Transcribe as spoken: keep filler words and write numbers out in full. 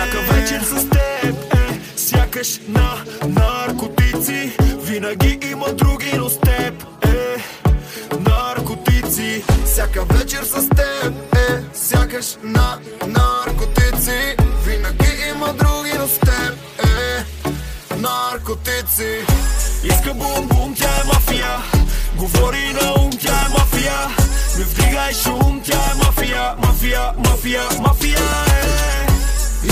Всяка вечер с теб е сякаш на наркотици. Винаги има други, но с теб е наркотици. Всяка вечер с теб е сякаш на наркотици. Винаги има други, но с теб е наркотици. Иска бум-бум, тя е мафия. Говори на ум, тя е мафия. Не вдигай шум, тя е мафия. Мафия, мафия, мафия.